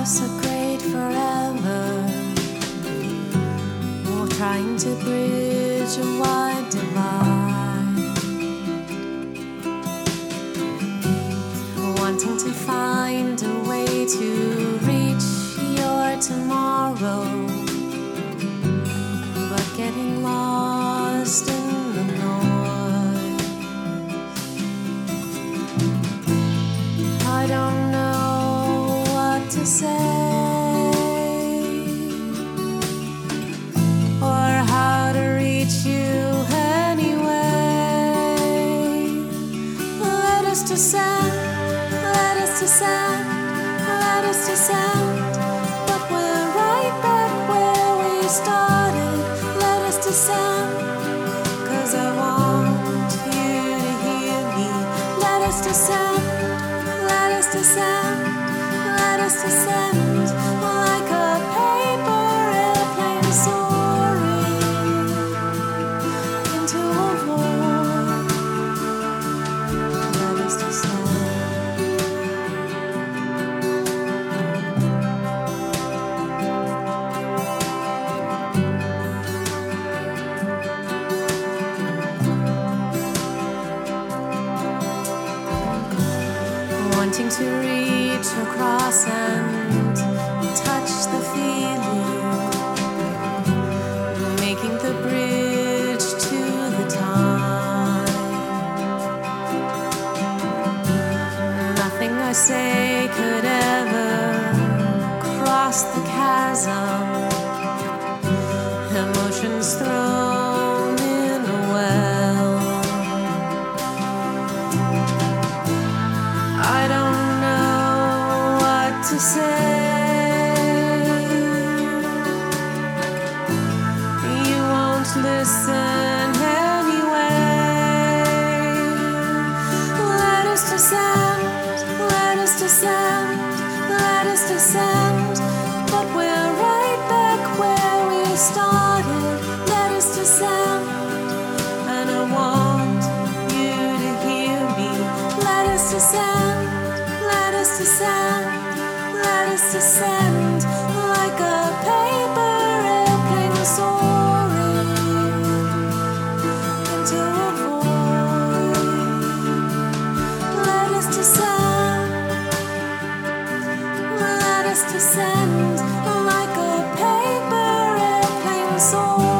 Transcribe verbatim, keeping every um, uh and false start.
so great forever, or trying to bridge a wide divide, wanting to find a way to reach your tomorrow, but getting lost in the noise. I don't know what to say or how to reach you anyway. Let us descend, let us descend, let us descend, but we're right back where we started. Let us descend, 'cause I want you to hear me. Let us descend, let us descend, let us descend, like a paper airplane soaring into a void. Let us descend. Wanting to reach across and touch the feeling, making the bridge to the time. Nothing I say could ever cross the chasm. Emotions thrown in a well. I don't know what to say. You won't listen anyway. Let us descend, let us descend, let us descend, but we're right back where we started. Let us descend, and I want you to hear me. Let us descend, let us descend, let us descend, like a paper airplane soaring into a void. Let us descend, let us descend, like a paper airplane soaring.